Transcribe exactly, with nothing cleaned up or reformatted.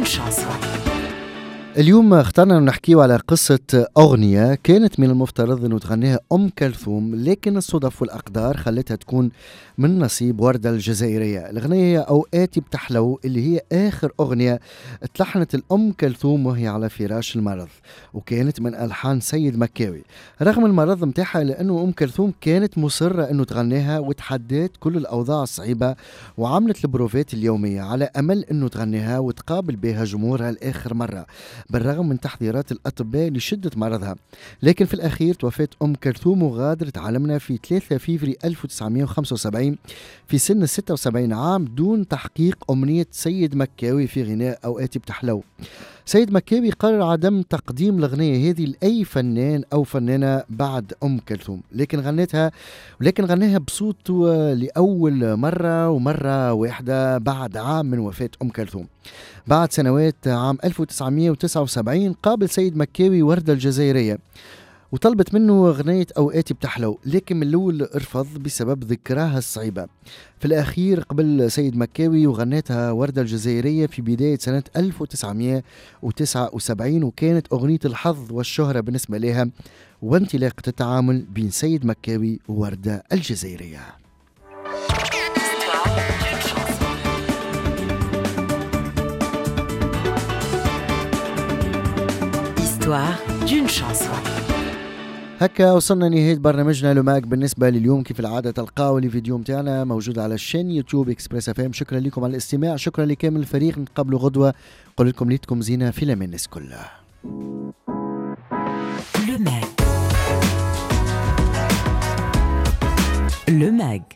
شانسون. اليوم اخترنا نحكيو على قصة أغنية كانت من المفترض أنه تغنيها أم كلثوم، لكن الصدف والأقدار خلتها تكون من نصيب وردة الجزائرية. الأغنية هي أوقاتي بتحلو، اللي هي آخر أغنية اتلحنت الأم كلثوم وهي على فراش المرض، وكانت من ألحان سيد مكاوي. رغم المرض متاحها، لأنه أم كلثوم كانت مصرة أنه تغنيها وتحديت كل الأوضاع الصعيبة، وعملت البروفات اليومية على أمل أنه تغنيها وتقابل بها جمهورها لآخر مرة، بالرغم من تحذيرات الأطباء لشدة مرضها. لكن في الأخير توفت أم كلثوم وغادرت عالمنا في ثلاثة فيفري ألف وتسعمائة وخمسة وسبعين في سن ستة وسبعين عام، دون تحقيق أمنية سيد مكاوي في غناء أوقاتي بتحلو. سيد مكاوي قرر عدم تقديم الأغنية هذه لأي فنان أو فنانة بعد أم كلثوم، لكن غنتها ولكن غناها بصوته لأول مرة ومرة واحدة بعد عام من وفاة أم كلثوم. بعد سنوات عام ألف وتسعمائة وتسعة وسبعين قابل سيد مكاوي وردة الجزائرية وطلبت منه أغنية أوقاتي بتحلو، لكن من الأول رفض بسبب ذكراها الصعيبة. في الأخير قبل سيد مكاوي وغنتها وردة الجزائرية في بداية سنة ألف وتسعمائة وتسعة وسبعين، وكانت أغنية الحظ والشهرة بالنسبة لها وانطلاقة التعامل بين سيد مكاوي ووردة الجزائرية. d'une chanson. هكا وصلنا نهاية برنامجنا لوماك بالنسبة لليوم. كيف العادة تلقاو الفيديو متاعنا موجود على الشين يوتيوب اكسبريس اف ام. شكرا لكم على الاستماع، شكرا لكامل الفريق. نتقابلوا غدوة، قول لكم ليتكم زينة في الامان الناس كلها. Le Mag. Le Mag.